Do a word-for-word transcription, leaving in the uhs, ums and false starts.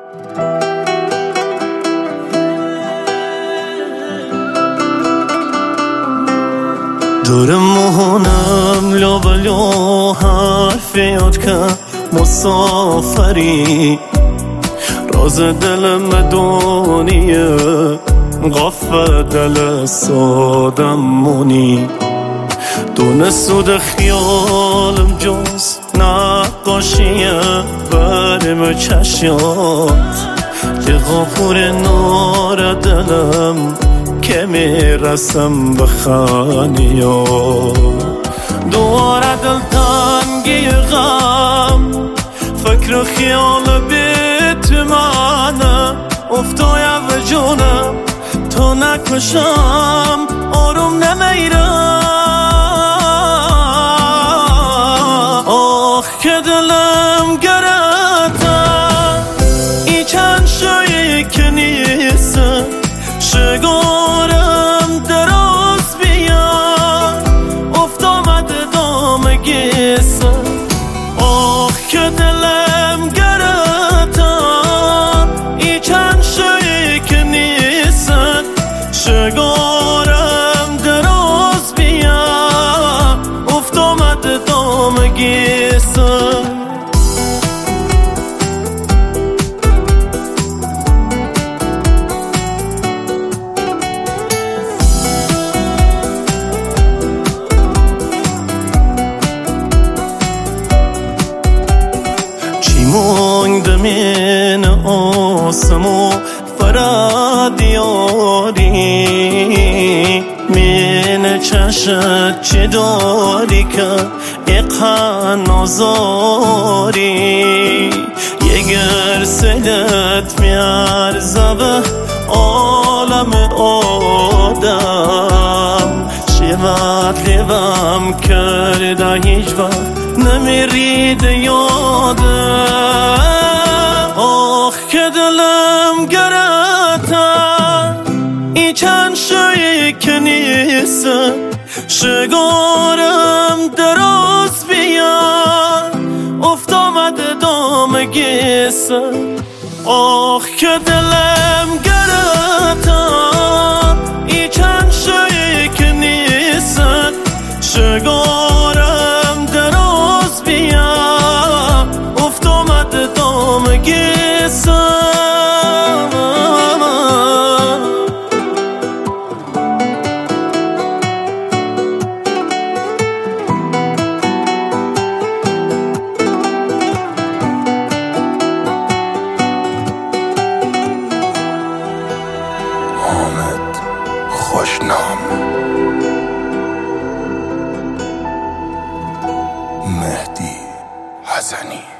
دورم مهونم لابلو حرف یاد که مسافری راز دلم دونیه غفه دل سادم مونی دون سود خیالم جز نقاشیه برم چشیات که غافور نار دلم که میرسم به خانیا دواره دل تنگی غم فکر و خیال بیت منه افتای و جونم تو نکشم آروم نمیرم آخ که دلم گرده ای چند شایی که نیسته شگارم دراز بیان افت آمده دام گیسه آخ که دلم گرفتم ای چند شایی که نیستن شگارم دراز بیان افت آمده دام گیسه مانده من آسمو فرادیاری من چشت چه داری که اقها نازاری یگر سلت میارزه به عالم آدم شیوت لیوم کرده هیچ وقت نمیرید یادم آخ که دلم گرفتم ای چند شایی که نیسته شگارم دراز بیان افت آمده دام گیسه آخ که دلم گرفتم ای چند شایی که نیسته شگارم دراز بیان افت آمده دام گیسه خوشنام مهدی حسنی